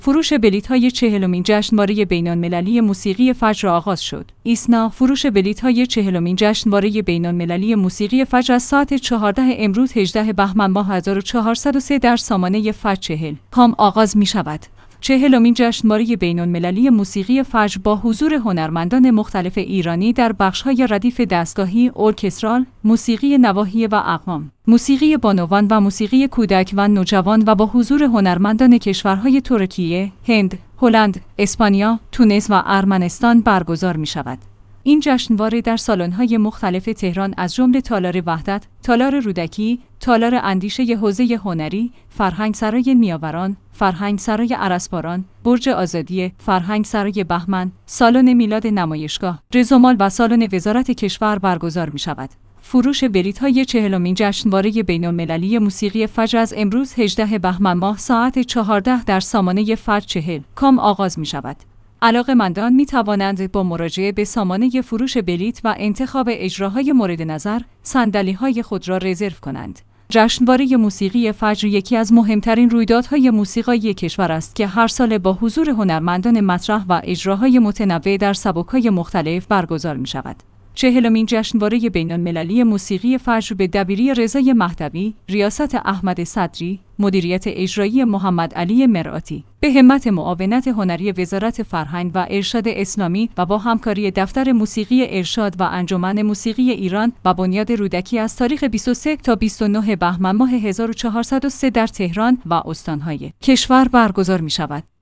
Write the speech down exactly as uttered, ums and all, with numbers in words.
فروش بلیط‌های چهلمین جشنواره بین‌المللی موسیقی فجر آغاز شد. ایسنا فروش بلیط‌های چهلمین جشنواره بین‌المللی موسیقی فجر از ساعت چهارده امروز هجدهم بهمن ماه هزار و چهارصد و سه در سامانه فجر چهل کام آغاز می‌شود. چهلمین جشنواره بین‌المللی موسیقی فجر با حضور هنرمندان مختلف ایرانی در بخش‌های ردیف دستگاهی، ارکسترال، موسیقی نواحی و اقوام، موسیقی بانوان و موسیقی کودک و نوجوان و با حضور هنرمندان کشورهای ترکیه، هند، هلند، اسپانیا، تونس و ارمنستان برگزار می‌شود. این جشنواره در سالن‌های مختلف تهران از جمله تالار وحدت، تالار رودکی، تالار اندیشه حوزه هنری، فرهنگ سرای نیاوران، فرهنگ سرای ارسباران، برج آزادی، فرهنگ سرای بهمن، سالن میلاد نمایشگاه، رزومال و سالن وزارت کشور برگزار می‌شود. فروش بلیط‌های چهلمین جشنواره بین‌المللی موسیقی فجر از امروز هجدهم بهمن ماه ساعت چهارده در سامانه فجر چهل کام آغاز می‌شود. علاقه‌مندان می‌توانند با مراجعه به سامانه فروش بلیط و انتخاب اجراهای مورد نظر صندلی‌های خود را رزرو کنند. جشنواره موسیقی فجر یکی از مهمترین رویدادهای موسیقایی کشور است که هر سال با حضور هنرمندان مطرح و اجراهای متنوع در سبک‌های مختلف برگزار می‌شود. چهلمین جشنواره بین‌المللی موسیقی فجر به دبیری رضای مهدوی، ریاست احمد صدری، مدیریت اجرایی محمد علی مرآتی، به همت معاونت هنری وزارت فرهنگ و ارشاد اسلامی و با همکاری دفتر موسیقی ارشاد و انجمن موسیقی ایران و بنیاد رودکی از تاریخ بیست و سه تا بیست و نه بهمن ماه هزار و چهارصد و سه در تهران و استان‌های کشور برگزار می‌شود.